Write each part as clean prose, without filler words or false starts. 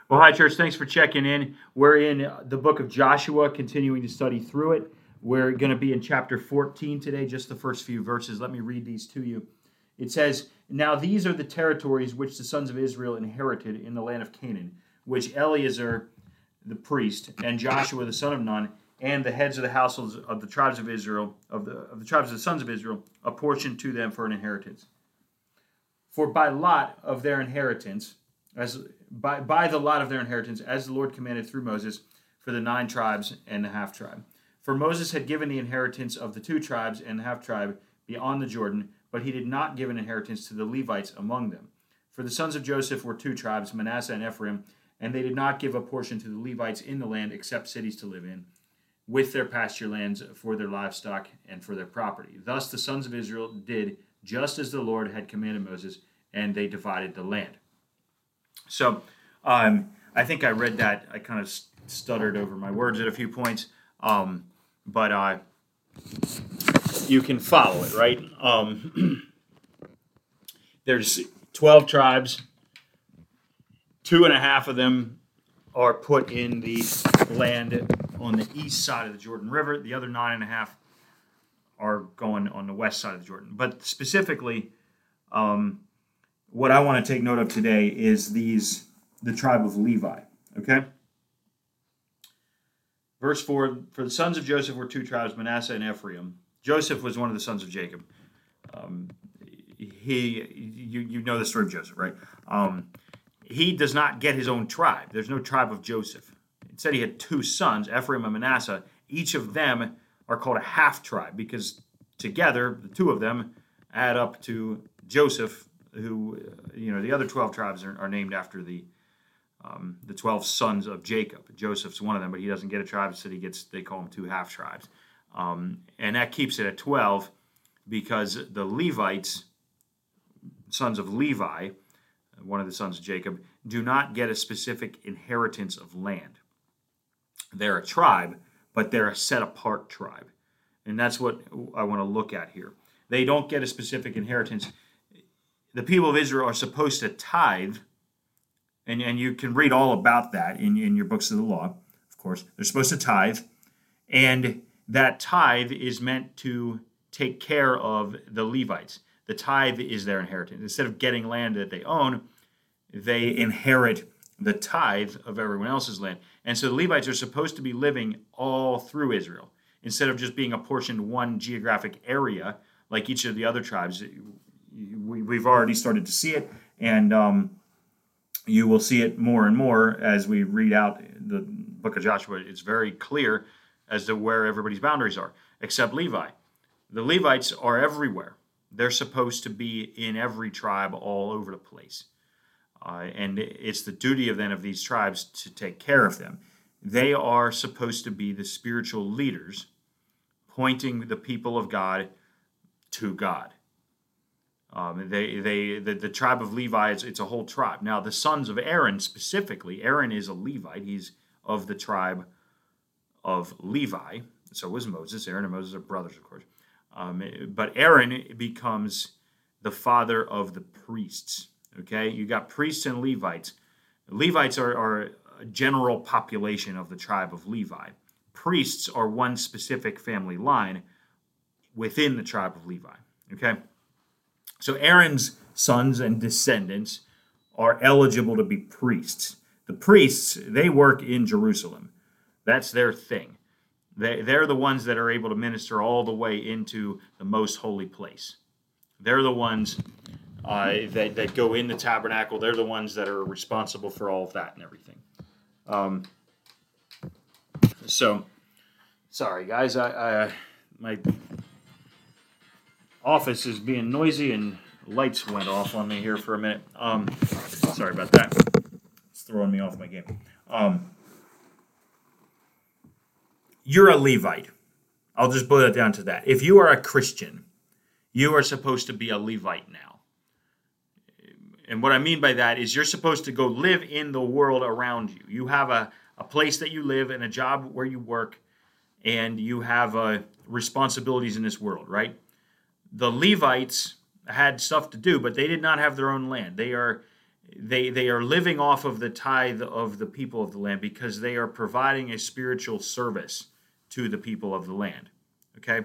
Well, hi, church. Thanks for checking in. We're in the book of Joshua, continuing to study through it. We're going to be in chapter 14 today, just the first few verses. Let me read these to you. It says, "Now these are the territories which the sons of Israel inherited in the land of Canaan, which Eleazar the priest and Joshua the son of Nun and the heads of the households of the tribes of Israel, of the tribes of the sons of Israel, apportioned to them for an inheritance. For by lot of their inheritance, as by the lot of their inheritance, as the Lord commanded through Moses, for the 9 tribes and the half tribe. For Moses had given the inheritance of the 2 tribes and the half tribe beyond the Jordan, but he did not give an inheritance to the Levites among them. For the sons of Joseph were 2 tribes, Manasseh and Ephraim, and they did not give a portion to the Levites in the land except cities to live in, with their pasture lands for their livestock and for their property. Thus the sons of Israel did just as the Lord had commanded Moses, and they divided the land." So I think I read that. I kind of stuttered over my words at a few points, but you can follow it, right? There's 12 tribes. 2.5 of them are put in the land on the east side of the Jordan River. The other 9.5 are going on the west side of the Jordan. But specifically, what I want to take note of today is the tribe of Levi. Okay? Verse 4, "For the sons of Joseph were 2 tribes, Manasseh and Ephraim." Joseph was one of the sons of Jacob. You know the story of Joseph, right? He does not get his own tribe. There's no tribe of Joseph. Instead, he had 2 sons, Ephraim and Manasseh. Each of them are called a half tribe because together, the 2 of them add up to Joseph, who, the other 12 tribes are named after the 12 sons of Jacob. Joseph's one of them, but he doesn't get a tribe, so they call him 2 half tribes. And that keeps it at 12 because the Levites, sons of Levi, one of the sons of Jacob, do not get a specific inheritance of land. They're a tribe, but they're a set-apart tribe. And that's what I want to look at here. They don't get a specific inheritance. The people of Israel are supposed to tithe, and you can read all about that in your books of the law, of course. They're supposed to tithe, and that tithe is meant to take care of the Levites. The tithe is their inheritance. Instead of getting land that they own, they inherit the tithe of everyone else's land. And so the Levites are supposed to be living all through Israel, instead of just being apportioned one geographic area like each of the other tribes. We've already started to see it, and you will see it more and more as we read out the book of Joshua. It's very clear as to where everybody's boundaries are, except Levi. The Levites are everywhere. They're supposed to be in every tribe all over the place. And it's the duty of these tribes to take care of them. They are supposed to be the spiritual leaders, pointing the people of God to God. The tribe of Levi, it's a whole tribe. Now, the sons of Aaron specifically, Aaron is a Levite. He's of the tribe of Levi. So was Moses. Aaron and Moses are brothers, of course. But Aaron becomes the father of the priests. Okay, you got priests and Levites. Levites are a general population of the tribe of Levi. Priests are one specific family line within the tribe of Levi. Okay, so Aaron's sons and descendants are eligible to be priests. The priests, they work in Jerusalem. That's their thing. They're the ones that are able to minister all the way into the most holy place. They're the ones that go in the tabernacle. They're the ones that are responsible for all of that and everything. So, sorry guys, my office is being noisy and lights went off on me here for a minute. Sorry about that. It's throwing me off my game. You're a Levite. I'll just boil it down to that. If you are a Christian, you are supposed to be a Levite now. And what I mean by that is you're supposed to go live in the world around you. You have a place that you live and a job where you work, and you have responsibilities in this world, right? The Levites had stuff to do, but they did not have their own land. they are living off of the tithe of the people of the land because they are providing a spiritual service to the people of the land. Okay?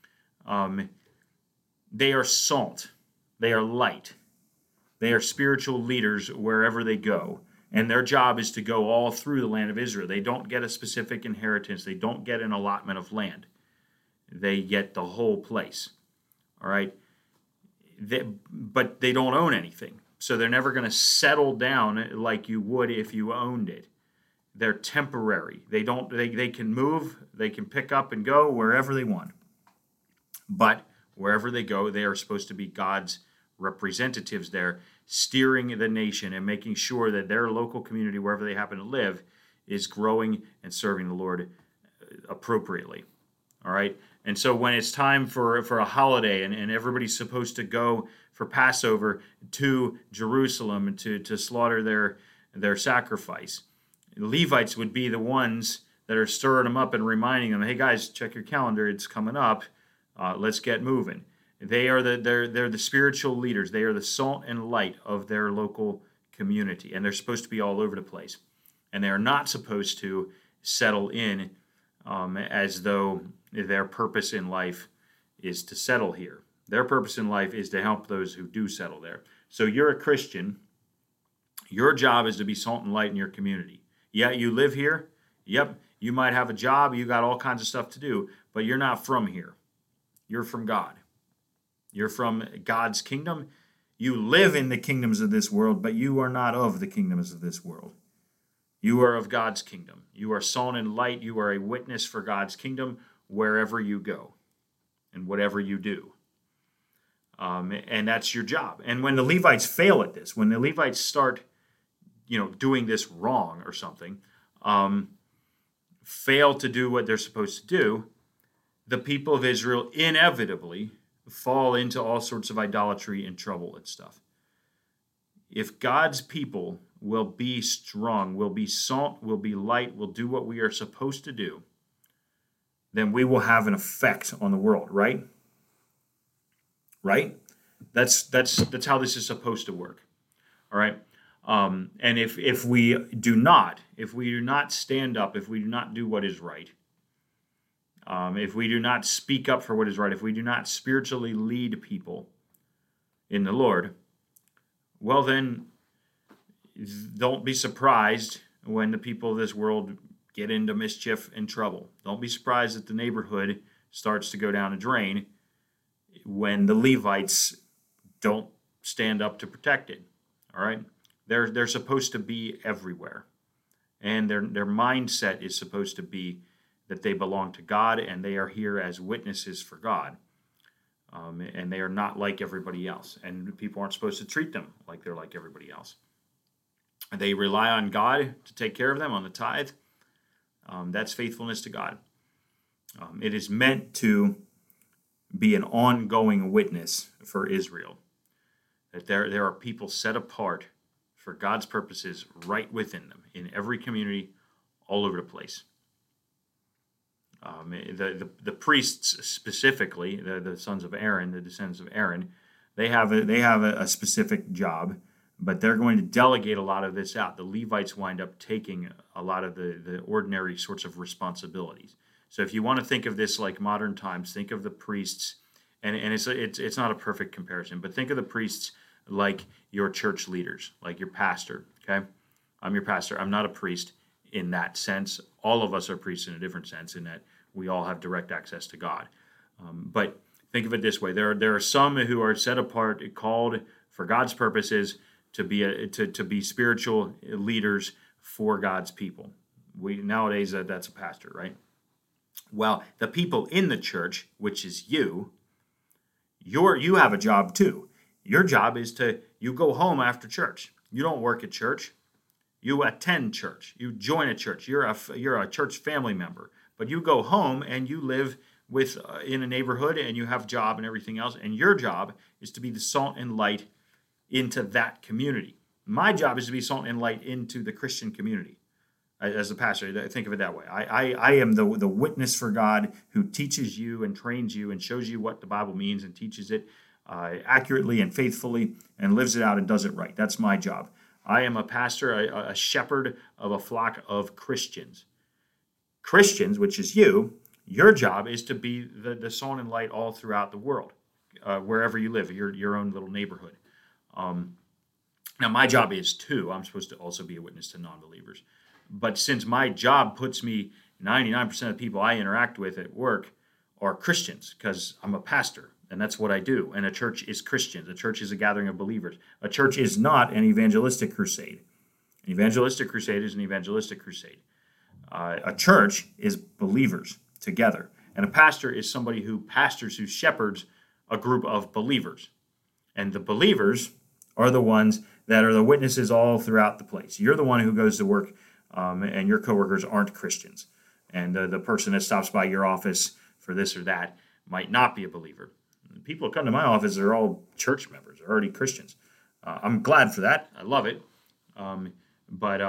They are salt. They are light. They are spiritual leaders wherever they go. And their job is to go all through the land of Israel. They don't get a specific inheritance. They don't get an allotment of land. They get the whole place. All right? But they don't own anything. So they're never going to settle down like you would if you owned it. They're temporary. They can move, they can pick up and go wherever they want. But wherever they go, they are supposed to be God's representatives there, steering the nation and making sure that their local community, wherever they happen to live, is growing and serving the Lord appropriately. All right? And so when it's time for a holiday and everybody's supposed to go for Passover to Jerusalem to slaughter their sacrifice, the Levites would be the ones that are stirring them up and reminding them, hey guys, check your calendar, it's coming up. Let's get moving. They're the spiritual leaders. They are the salt and light of their local community, and they're supposed to be all over the place. And they are not supposed to settle in as though their purpose in life is to settle here. Their purpose in life is to help those who do settle there. So you're a Christian. Your job is to be salt and light in your community. Yeah, you live here. Yep, you might have a job. You got all kinds of stuff to do, but you're not from here. You're from God. You're from God's kingdom. You live in the kingdoms of this world, but you are not of the kingdoms of this world. You are of God's kingdom. You are salt and light. You are a witness for God's kingdom wherever you go and whatever you do. And that's your job. And when the Levites fail at this, when the Levites start, doing this wrong or something, fail to do what they're supposed to do, the people of Israel inevitably fall into all sorts of idolatry and trouble and stuff. If God's people will be strong, will be salt, will be light, will do what we are supposed to do, then we will have an effect on the world, right? Right? That's how this is supposed to work. All right? And if we do not stand up, if we do not do what is right, if we do not speak up for what is right, if we do not spiritually lead people in the Lord, well then, don't be surprised when the people of this world get into mischief and trouble. Don't be surprised that the neighborhood starts to go down a drain when the Levites don't stand up to protect it. All right? They're supposed to be everywhere. And their mindset is supposed to be that they belong to God and they are here as witnesses for God. And they are not like everybody else. And people aren't supposed to treat them like they're like everybody else. They rely on God to take care of them on the tithe. That's faithfulness to God. It is meant to be an ongoing witness for Israel. That there are people set apart for God's purposes right within them, in every community, all over the place. The priests specifically, the sons of Aaron, the descendants of Aaron, they have a specific job, but they're going to delegate a lot of this out. The Levites wind up taking a lot of the ordinary sorts of responsibilities. So if you want to think of this like modern times, think of the priests, and it's not a perfect comparison, but think of the priests like your church leaders, like your pastor. Okay, I'm your pastor. I'm not a priest in that sense. All of us are priests in a different sense, in that we all have direct access to God. But think of it this way: there are some who are set apart, called for God's purposes to be spiritual leaders for God's people. Nowadays that's a pastor, right? Well, the people in the church, which is you have a job too. Your job is you go home after church. You don't work at church. You attend church. You join a church. You're a church family member. But you go home and you live in a neighborhood and you have a job and everything else. And your job is to be the salt and light into that community. My job is to be salt and light into the Christian community. As a pastor, think of it that way. I am the witness for God who teaches you and trains you and shows you what the Bible means and teaches it accurately and faithfully and lives it out and does it right. That's my job. I am a pastor, a shepherd of a flock of Christians. Christians, which is you, your job is to be the salt and light all throughout the world, wherever you live, your own little neighborhood. Now, my job is too. I'm supposed to also be a witness to non-believers. But since my job puts me 99% of the people I interact with at work are Christians, because I'm a pastor, and that's what I do. And a church is Christians. A church is a gathering of believers. A church is not an evangelistic crusade. An evangelistic crusade is an evangelistic crusade. A church is believers together. And a pastor is somebody who pastors, who shepherds a group of believers. And the believers are the ones that are the witnesses all throughout the place. You're the one who goes to work, and your coworkers aren't Christians. And the person that stops by your office for this or that might not be a believer. The people who come to my office are all church members, are already Christians. I'm glad for that. I love it. But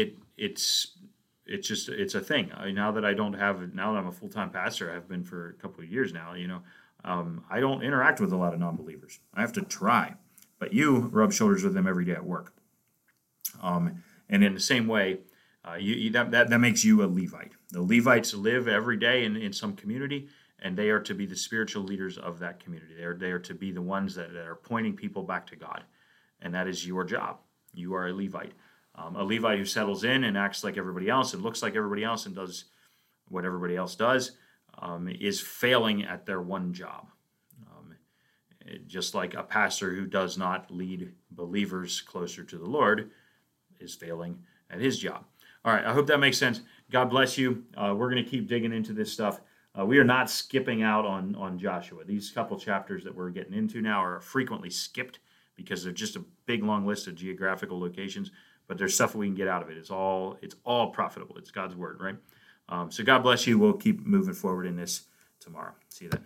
it's a thing. Now that I'm a full-time pastor, I've been for a couple of years now, I don't interact with a lot of non-believers. I have to try. But you rub shoulders with them every day at work. And in the same way, that makes you a Levite. The Levites live every day in some community, and they are to be the spiritual leaders of that community. They are to be the ones that are pointing people back to God. And that is your job. You are a Levite. A Levite who settles in and acts like everybody else and looks like everybody else and does what everybody else does is failing at their one job. Just like a pastor who does not lead believers closer to the Lord is failing at his job. All right, I hope that makes sense. God bless you. We're going to keep digging into this stuff. We are not skipping out on Joshua. These couple chapters that we're getting into now are frequently skipped because they're just a big, long list of geographical locations, but there's stuff we can get out of it. It's all profitable. It's God's word, right? So God bless you. We'll keep moving forward in this tomorrow. See you then.